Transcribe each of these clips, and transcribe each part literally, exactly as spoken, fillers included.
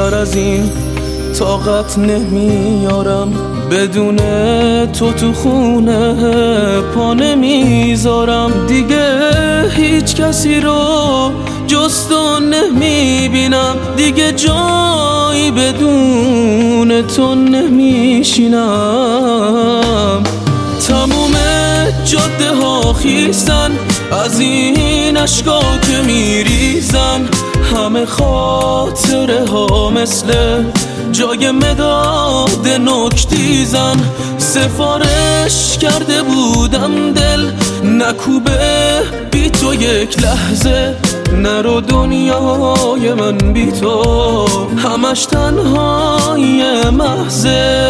بیشتر از این طاقت نمیارم، بدون تو تو خونه پا نمیذارم. دیگه هیچ کسی رو جز تو نمیبینم، دیگه جایی بدون تو نمیشینم. تموم جاده ها خیسن از این اشکا که میریزن، همه خاطره ها مثل جای مداد نکتیزن. سفارش کرده بودم دل نکوبه بی تو یک لحظه، نرو دنیای من بی تو همش تنهای محضه.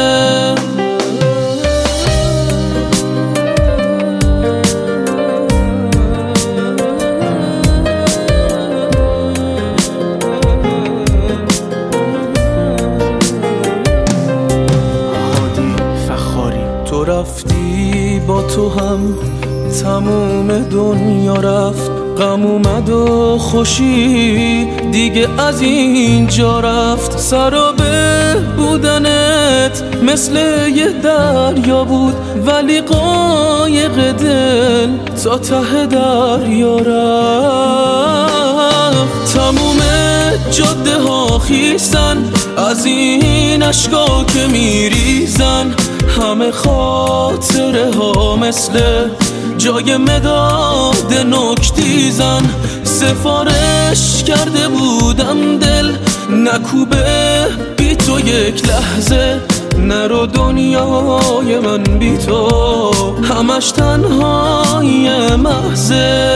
تو رفتی با تو هم تموم دنیا رفت، غم اومد و خوشی دیگه از اینجا رفت. سرابه بودنت مثل یه دریا بود، ولی قایق دل تا ته دریا رفت. تموم جاده ها خیسن از این اشکا که میریزن، همه خاطره ها مثل جای مداد نکتیزن. سفارش کرده بودم دل نکوبه بی تو یک لحظه، نرو دنیای من بی تو همش تنهای محضه.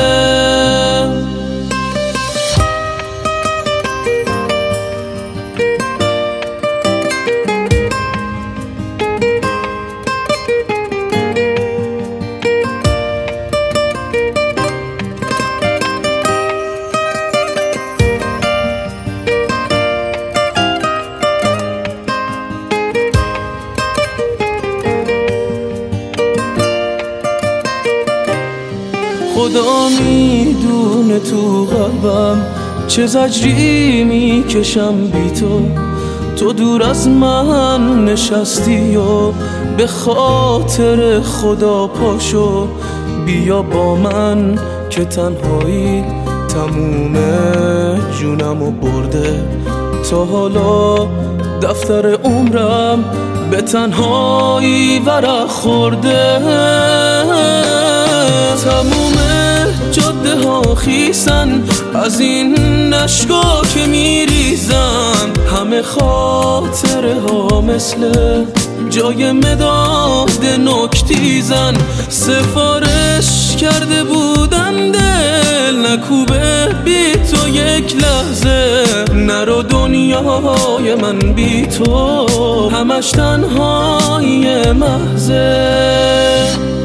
خدا میدونه تو قلبم چه زجری میکشم بی تو. تو دور از من نشستی و به خاطر خدا پاشو بیا با من که تنهایی تموم جونمو برده. تا حالا دفتر عمرم به تنهایی ورق خورده. تموم جاده ها خیسن از این اشکا که میریزن، همه خاطره ها مثل جای مداد نکتیزن. سفارش کرده بودم دل نکوبه بی تو یک لحظه، نرو دنیای من بی تو همش تنهای محضه.